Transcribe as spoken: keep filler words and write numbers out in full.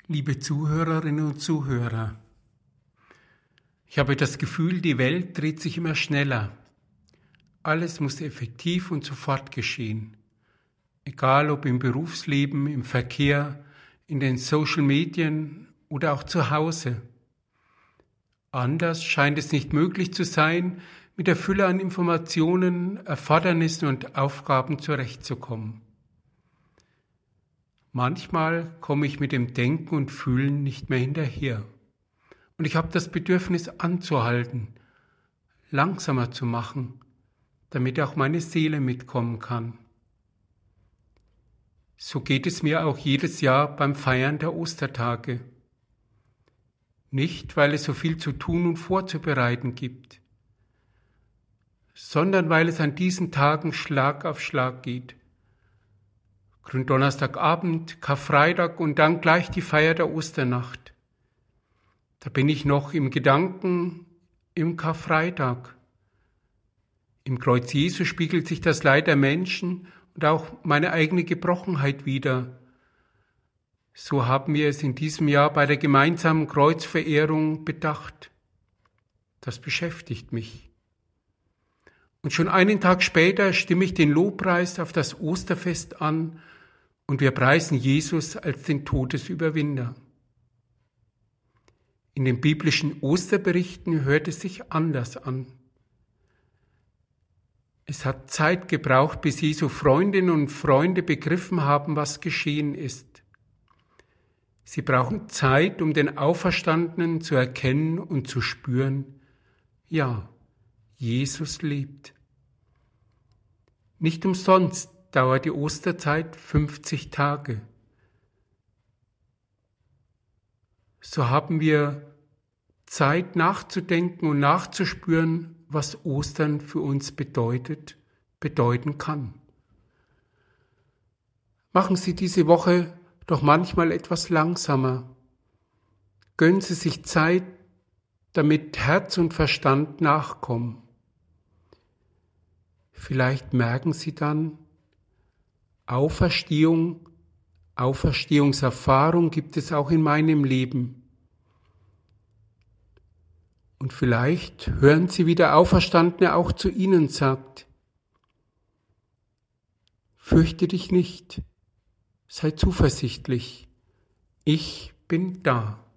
Liebe Zuhörerinnen und Zuhörer, ich habe das Gefühl, die Welt dreht sich immer schneller. Alles muss effektiv und sofort geschehen. Egal ob im Berufsleben, im Verkehr, in den Social Medien oder auch zu Hause. Anders scheint es nicht möglich zu sein, mit der Fülle an Informationen, Erfordernissen und Aufgaben zurechtzukommen. Manchmal komme ich mit dem Denken und Fühlen nicht mehr hinterher. Und ich habe das Bedürfnis anzuhalten, langsamer zu machen, damit auch meine Seele mitkommen kann. So geht es mir auch jedes Jahr beim Feiern der Ostertage. Nicht, weil es so viel zu tun und vorzubereiten gibt, sondern weil es an diesen Tagen Schlag auf Schlag geht. Gründonnerstagabend, Karfreitag und dann gleich die Feier der Osternacht. Da bin ich noch im Gedanken im Karfreitag. Im Kreuz Jesu spiegelt sich das Leid der Menschen und auch meine eigene Gebrochenheit wider. So haben wir es in diesem Jahr bei der gemeinsamen Kreuzverehrung bedacht. Das beschäftigt mich. Und schon einen Tag später stimme ich den Lobpreis auf das Osterfest an und wir preisen Jesus als den Todesüberwinder. In den biblischen Osterberichten hört es sich anders an. Es hat Zeit gebraucht, bis Jesu Freundinnen und Freunde begriffen haben, was geschehen ist. Sie brauchen Zeit, um den Auferstandenen zu erkennen und zu spüren, ja, Jesus lebt. Nicht umsonst dauert die Osterzeit fünfzig Tage. So haben wir Zeit nachzudenken und nachzuspüren, was Ostern für uns bedeutet, bedeuten kann. Machen Sie diese Woche doch manchmal etwas langsamer. Gönnen Sie sich Zeit, damit Herz und Verstand nachkommen. Vielleicht merken Sie dann, Auferstehung, Auferstehungserfahrung gibt es auch in meinem Leben. Und vielleicht hören Sie, wie der Auferstandene auch zu Ihnen sagt: Fürchte dich nicht, sei zuversichtlich, ich bin da.